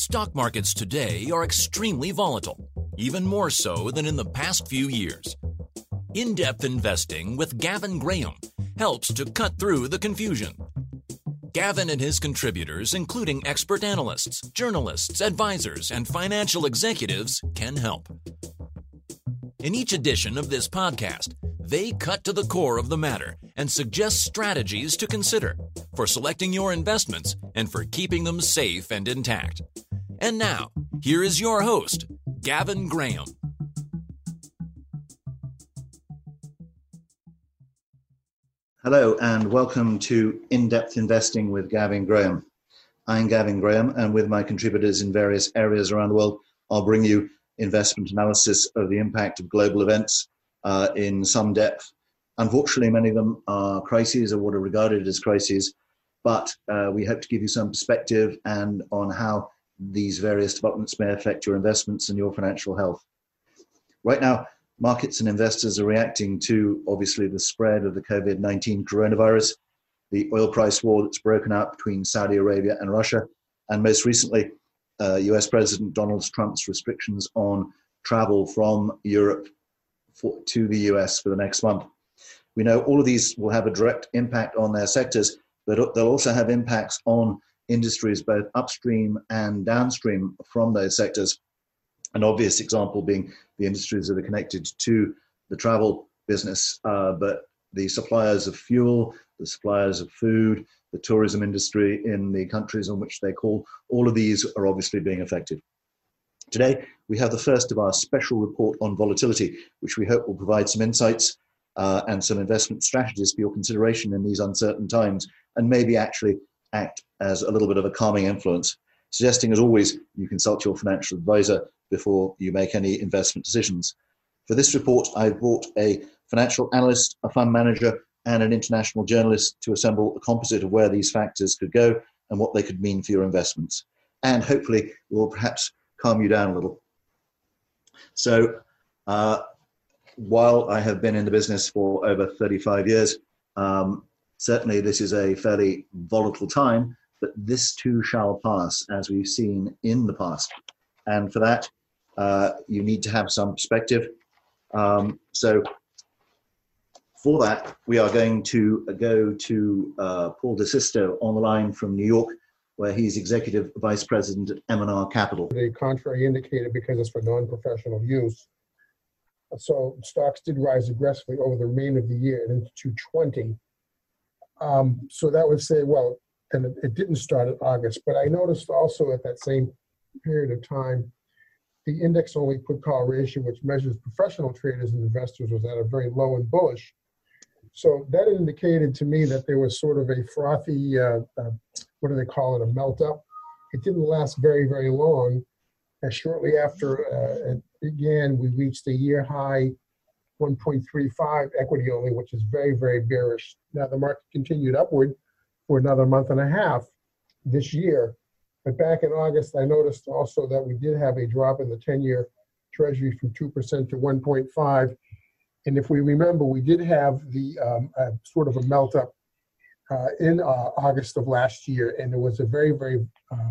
Stock markets today are extremely volatile, even more so than in the past few years. In-depth investing with Gavin Graham helps to cut through the confusion. Gavin and his contributors, including expert analysts, journalists, advisors, and financial executives, can help. In each edition of this podcast, they cut to the core of the matter and suggest strategies to consider for selecting your investments and for keeping them safe and intact. And now, here is your host, Gavin Graham. Hello and welcome to In-Depth Investing with Gavin Graham. I'm Gavin Graham, and with my contributors in various areas around the world, I'll bring you investment analysis of the impact of global events in some depth. Unfortunately, many of them are crises or what are regarded as crises, but we hope to give you some perspective and on how these various developments may affect your investments and your financial health. Right now, markets and investors are reacting to, obviously, the spread of the COVID-19 coronavirus, the oil price war that's broken out between Saudi Arabia and Russia, and most recently, US President Donald Trump's restrictions on travel from Europe to the US for the next month. We know all of these will have a direct impact on their sectors, but they'll also have impacts on industries, both upstream and downstream from those sectors. An obvious example being the industries that are connected to the travel business, but the suppliers of fuel, the suppliers of food, the tourism industry in the countries on which they call, all of these are obviously being affected. Today, we have the first of our special report on volatility, which we hope will provide some insights and some investment strategies for your consideration in these uncertain times, and maybe actually act as a little bit of a calming influence. Suggesting, as always, you consult your financial advisor before you make any investment decisions. For this report, I've brought a financial analyst, a fund manager, and an international journalist to assemble a composite of where these factors could go and what they could mean for your investments. And hopefully, will perhaps calm you down a little. So, while I have been in the business for over 35 years, certainly this is a fairly volatile time, but this too shall pass, as we've seen in the past. And for that, you need to have some perspective. So for that, we are going to go to Paul DeSisto on the line from New York, where he's Executive Vice President at M&R Capital. The contrary indicator because it's for non-professional use. So stocks did rise aggressively over the remainder of the year into 220. So that would say, well, and it didn't start in August, but I noticed also at that same period of time, the index-only put-call ratio, which measures professional traders and investors, was at a very low and bullish. So that indicated to me that there was sort of a frothy, what do they call it, a melt-up. It didn't last very, very long. And shortly after it began, we reached a year-high 1.35 equity only, which is very, very bearish. Now, the market continued upward for another month and a half this year. But back in August, I noticed also that we did have a drop in the 10-year Treasury from 2% to 1.5. And if we remember, we did have the sort of a melt up in August of last year, and there was a very, very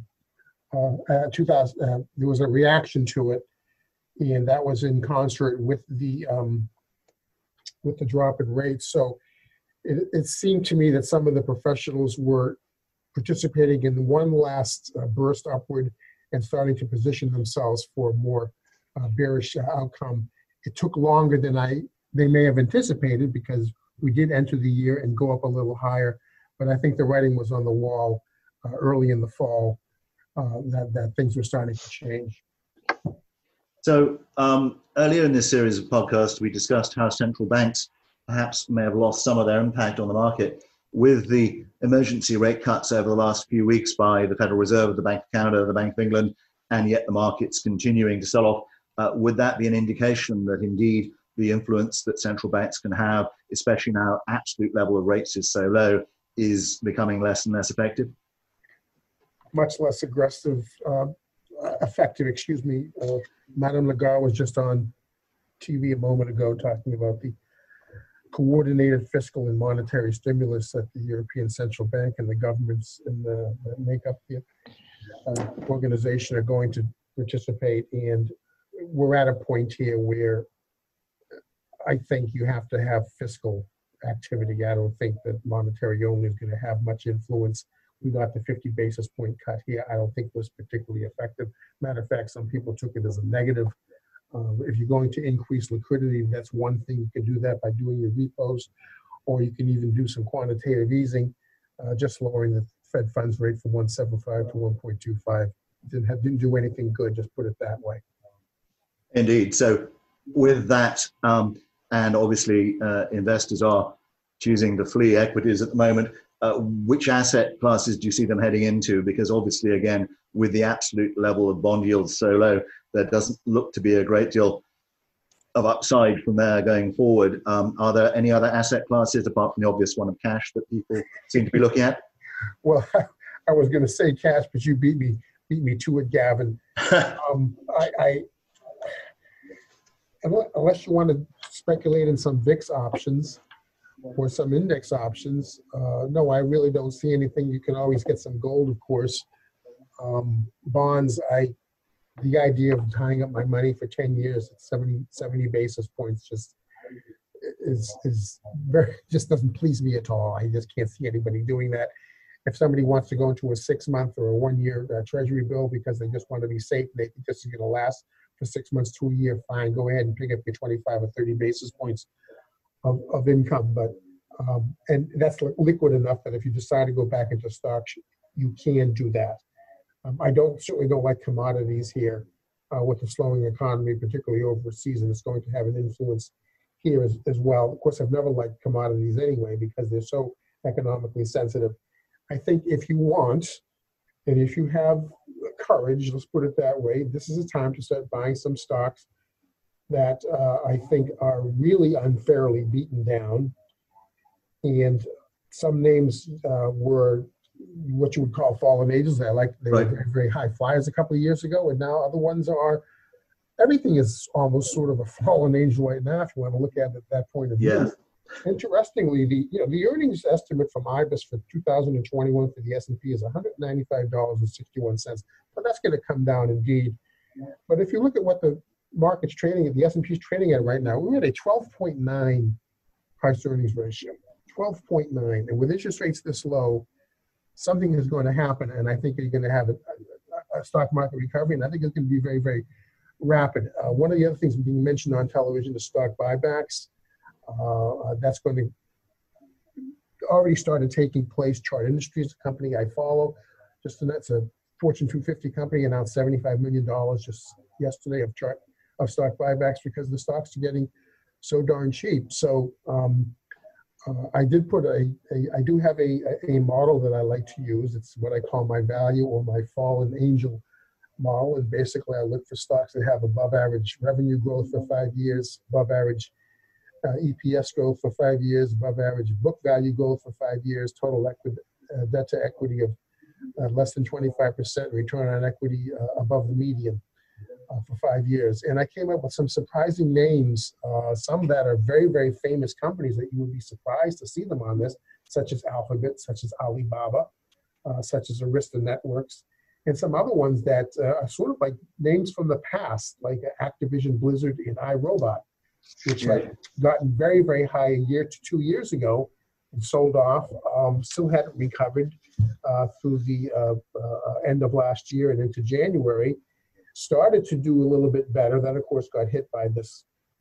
there was a reaction to it, and that was in concert with the drop in rates. So it seemed to me that some of the professionals were participating in one last burst upward and starting to position themselves for a more bearish outcome. It took longer than they may have anticipated because we did enter the year and go up a little higher, but I think the writing was on the wall early in the fall that things were starting to change. So earlier in this series of podcasts, we discussed how central banks perhaps may have lost some of their impact on the market with the emergency rate cuts over the last few weeks by the Federal Reserve, the Bank of Canada, the Bank of England, and yet the market's continuing to sell off. Would that be an indication that indeed the influence that central banks can have, especially now absolute level of rates is so low, is becoming less and less effective? Much less effective, Madame Lagarde was just on TV a moment ago talking about the coordinated fiscal and monetary stimulus that the European Central Bank and the governments that make up organization are going to participate. And we're at a point here where I think you have to have fiscal activity. I don't think that monetary only is going to have much influence. We got the 50 basis point cut here. I don't think was particularly effective. Matter of fact, some people took it as a negative. If you're going to increase liquidity, that's one thing. You can do that by doing your repos, or you can even do some quantitative easing, just lowering the Fed funds rate from 1.75 to 1.25. Didn't do anything good, just put it that way. Indeed. So with that, and obviously investors are choosing to flee equities at the moment, which asset classes do you see them heading into? Because obviously, again, with the absolute level of bond yields so low, there doesn't look to be a great deal of upside from there going forward. Are there any other asset classes, apart from the obvious one of cash, that people seem to be looking at? Well, I was going to say cash, but you beat me to it, Gavin. Unless you want to speculate in some VIX options or some index options, no, I really don't see anything. You can always get some gold, of course. Bonds, the idea of tying up my money for 10 years at 70 basis points just doesn't please me at all. I just can't see anybody doing that. If somebody wants to go into a 6-month or a 1-year treasury bill because they just want to be safe, they think this is going to last for 6 months to a year, fine, go ahead and pick up your 25 or 30 basis points of income. But and that's liquid enough that if you decide to go back into stocks, you can do that. I certainly don't like commodities here with the slowing economy, particularly overseas, and it's going to have an influence here as well. Of course, I've never liked commodities anyway because they're so economically sensitive. I think if you want, and if you have courage, let's put it that way, this is a time to start buying some stocks that I think are really unfairly beaten down. And some names were what you would call fallen angels. They were very, very high flyers a couple of years ago, and now other ones are, everything is almost sort of a fallen angel right now, if you want to look at it at that point of view. Yeah. Interestingly, the earnings estimate from IBIS for 2021 for the S&P is $195.61. But that's going to come down indeed. But if you look at what the market's trading at, the S&P is trading at right now, we're at a 12.9 price earnings ratio. 12.9, and with interest rates this low, something is going to happen, and I think you're going to have a stock market recovery, and I think it's going to be very, very rapid. One of the other things being mentioned on television is stock buybacks. That's going to already started taking place. Chart Industries, a company I follow, that's a Fortune 250 company, announced $75 million just yesterday of stock buybacks because the stocks are getting so darn cheap. So I did put I do have a model that I like to use. It's what I call my value or my fallen angel model. And basically I look for stocks that have above average revenue growth for 5 years, above average EPS growth for 5 years, above average book value growth for 5 years, total debt to equity of less than 25%, return on equity above the median for 5 years. And I came up with some surprising names, some that are very, very famous companies that you would be surprised to see them on this, such as Alphabet, such as Alibaba, such as Arista Networks, and some other ones that are sort of like names from the past, like Activision Blizzard and iRobot, which had gotten very, very high a year to 2 years ago and sold off, still hadn't recovered through the end of last year and into January. Started to do a little bit better. Then, of course, got hit by the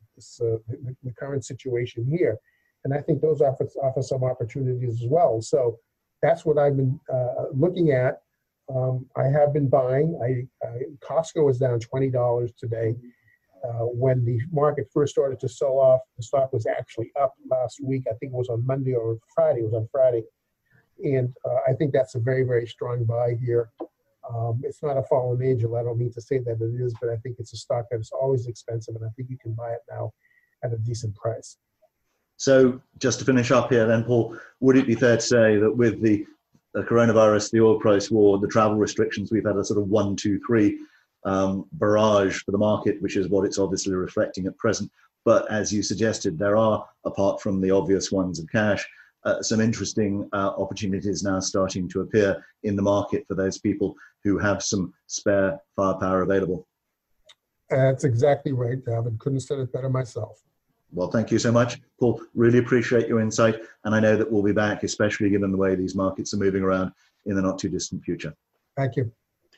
current situation here. And I think those offer some opportunities as well. So that's what I've been looking at. I have been buying. Costco is down $20 today. When the market first started to sell off, the stock was actually up last week. I think it was on Monday or Friday. It was on Friday. And I think that's a very, very strong buy here. It's not a fallen angel. I don't mean to say that it is, but I think it's a stock that is always expensive, and I think you can buy it now at a decent price. So just to finish up here then, Paul, would it be fair to say that with the coronavirus, the oil price war, the travel restrictions, we've had a sort of 1, 2, 3 barrage for the market, which is what it's obviously reflecting at present. But as you suggested, there are, apart from the obvious ones of cash, some interesting opportunities now starting to appear in the market for those people who have some spare firepower available. That's exactly right, Gavin. Couldn't have said it better myself. Well, thank you so much, Paul. Really appreciate your insight. And I know that we'll be back, especially given the way these markets are moving around in the not too distant future. Thank you.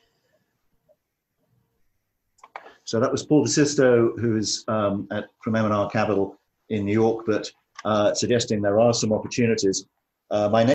So that was Paul DeSisto, who's from M&R Capital in New York, but suggesting there are some opportunities. My